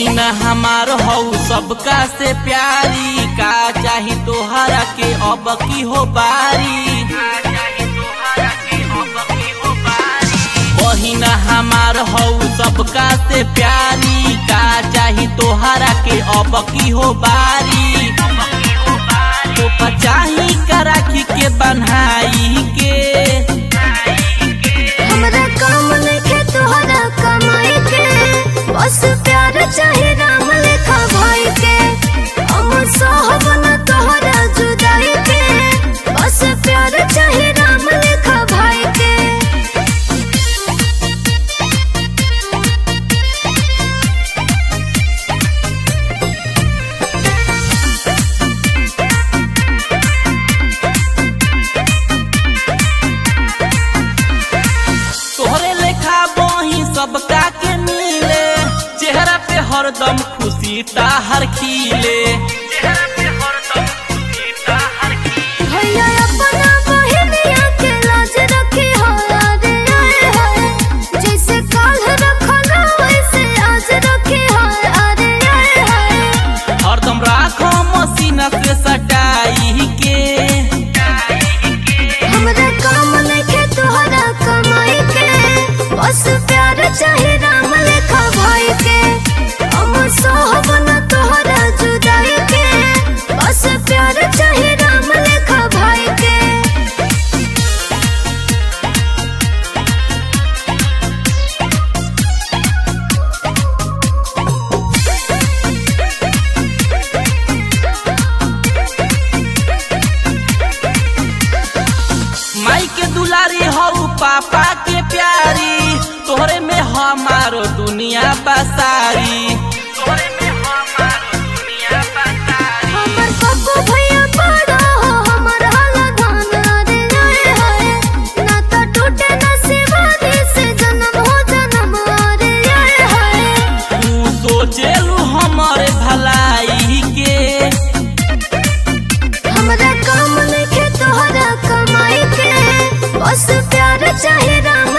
बहिना हमार हऊ सबका से प्यारी, का चाही तोहरा के अब की हो बारी। बहिना हमार हऊ सबका से प्यारी, का चाही तोहरा के अब की हो बारी। तो चाही का राखी के बन्हाई के, हमरा काम नइखे तोहरा कमाई के, बस प्यार चाहे राम लेखा भाई के। हम साहब न तोहरा जुदाई के, बस प्यार चाहे राम लेखा भाई के। तोहरे लेखा बही सबका के मिले, चेहरा पे हरदम खुशी ताहर खिले। भैया अपना बहिनिया के लाज रखी हो रे आए हाय, जैसे काल रखना वैसे आज रखी हो रे आए हाय। हरदम राखो मसीना से सटाई के, हमरा काम नइखे तोहरा कमाई के, बस प्यार चाहे राम लेखा भाई के। हम साहब न तोहरा जुदाई के, बस प्यार चाहे राम लेखा भाई के। माई के दुलारी हऊ पापा के प्यारी, तोहरे में हमारो दुनिया बसारी। हमर पप्पू भैया बड़ा हो, हमर हालदान रे आए हाय। नाता टूटे न शिवानी से जन्म हो जन्म रे आए हाय। तू सोचेलू हमारे भलाई के, हमरा काम नइखे तोहरा कमाई के, बस प्यार चाहे राम